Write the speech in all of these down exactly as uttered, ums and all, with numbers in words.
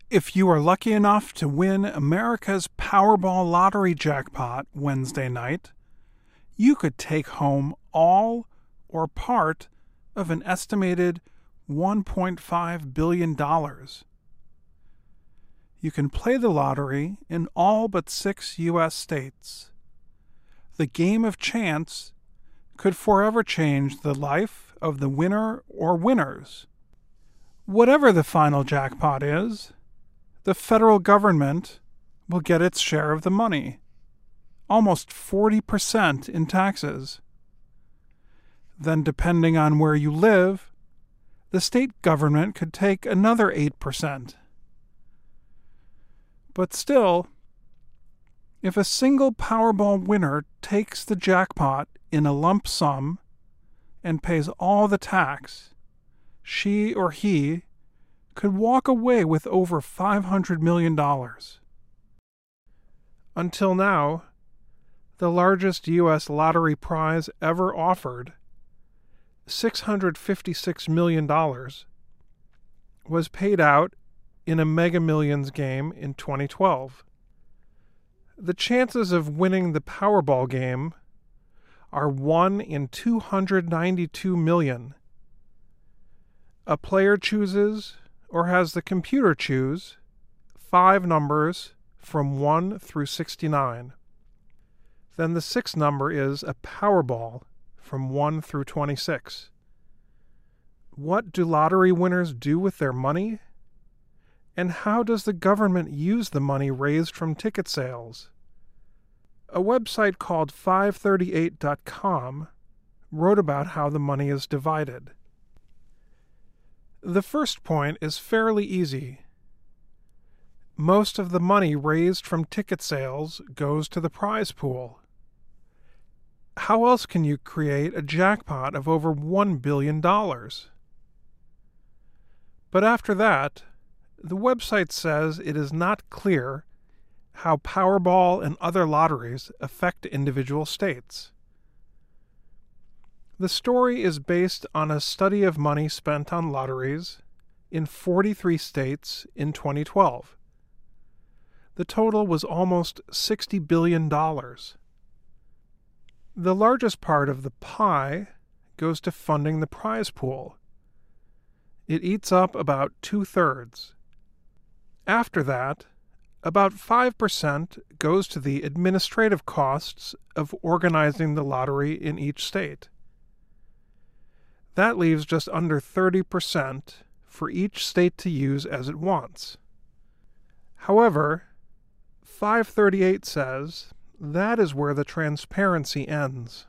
If you are lucky enough to win America's Powerball lottery jackpot Wednesday night, you could take home all or part of an estimated one point five billion dollars. You can play the lottery in all but six U S states. The game of chance could forever change the life of the winner or winners. Whatever the final jackpot is, the federal government will get its share of the money, almost forty percent in taxes. Then, depending on where you live, the state government could take another eight percent. But still, if a single Powerball winner takes the jackpot in a lump sum and pays all the tax, she or he could walk away with over five hundred million dollars. Until now, the largest U S lottery prize ever offered, six hundred fifty-six million dollars, was paid out in a Mega Millions game in twenty twelve. The chances of winning the Powerball game are one in two hundred ninety-two million. A player chooses, or has the computer choose, five numbers from one through sixty-nine. Then the sixth number is a Powerball from one through twenty-six. What do lottery winners do with their money? And how does the government use the money raised from ticket sales? A website called five thirty-eight dot com wrote about how the money is divided. The first point is fairly easy. Most of the money raised from ticket sales goes to the prize pool. How else can you create a jackpot of over one billion dollars? But after that, the website says it is not clear how Powerball and other lotteries affect individual states. The story is based on a study of money spent on lotteries in forty-three states in twenty twelve. The total was almost sixty billion dollars. The largest part of the pie goes to funding the prize pool. It eats up about two-thirds. After that, about five percent goes to the administrative costs of organizing the lottery in each state. That leaves just under thirty percent for each state to use as it wants. However, five thirty-eight says that is where the transparency ends.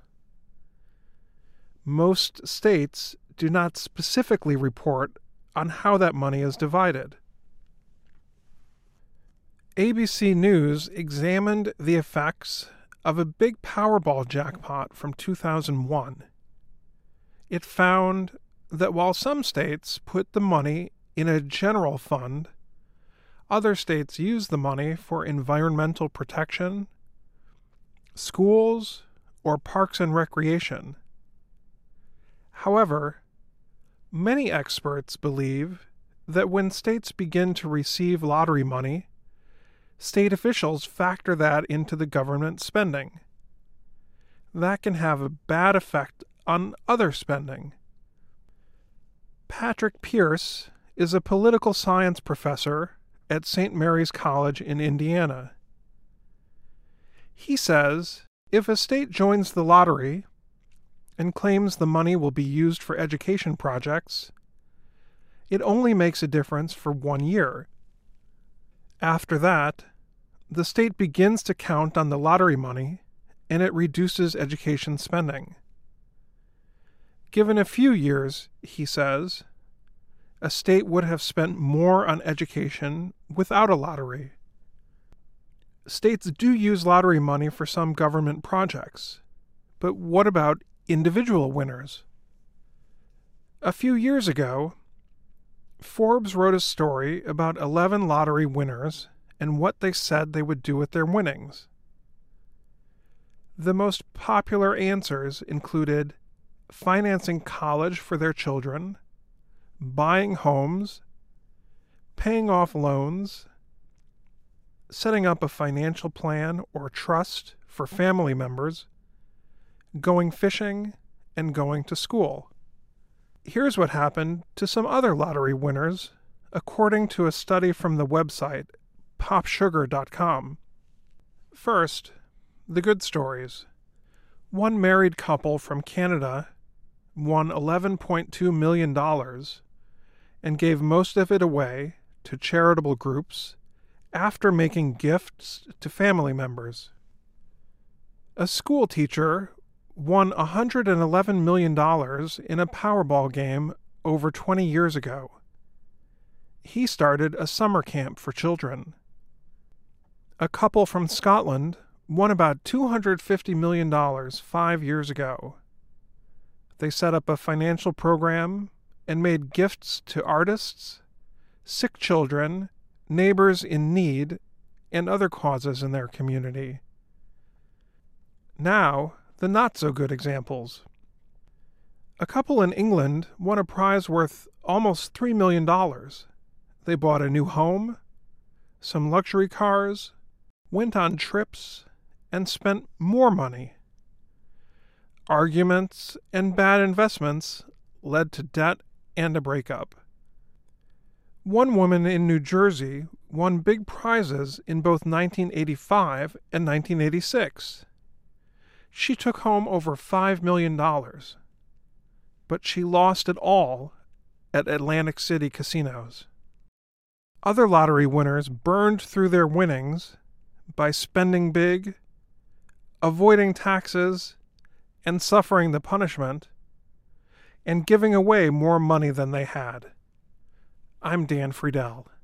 Most states do not specifically report on how that money is divided. A B C News examined the effects of a big Powerball jackpot from two thousand one. It found that while some states put the money in a general fund, other states use the money for environmental protection, schools, or parks and recreation. However, many experts believe that when states begin to receive lottery money, state officials factor that into the government spending. That can have a bad effect on other spending. Patrick Pierce is a political science professor at Saint Mary's College in Indiana. He says if a state joins the lottery and claims the money will be used for education projects, it only makes a difference for one year. After that, the state begins to count on the lottery money and it reduces education spending. Given a few years, he says, a state would have spent more on education without a lottery. States do use lottery money for some government projects, but what about individual winners? A few years ago, Forbes wrote a story about eleven lottery winners and what they said they would do with their winnings. The most popular answers included financing college for their children, buying homes, paying off loans, setting up a financial plan or trust for family members, going fishing, and going to school. Here's what happened to some other lottery winners, according to a study from the website pop sugar dot com. First, the good stories. One married couple from Canada won eleven point two million dollars and gave most of it away to charitable groups after making gifts to family members. A school teacher won one hundred eleven million dollars in a Powerball game over twenty years ago. He started a summer camp for children. A couple from Scotland won about two hundred fifty million dollars five years ago. They set up a financial program and made gifts to artists, sick children, neighbors in need, and other causes in their community. Now, the not-so-good examples. A couple in England won a prize worth almost three million dollars. They bought a new home, some luxury cars, went on trips, and spent more money. Arguments and bad investments led to debt and a breakup. One woman in New Jersey won big prizes in both nineteen eighty-five and nineteen eighty-six. She took home over five million dollars, but she lost it all at Atlantic City casinos. Other lottery winners burned through their winnings by spending big, avoiding taxes, and suffering the punishment, and giving away more money than they had. I'm Dan Friedel.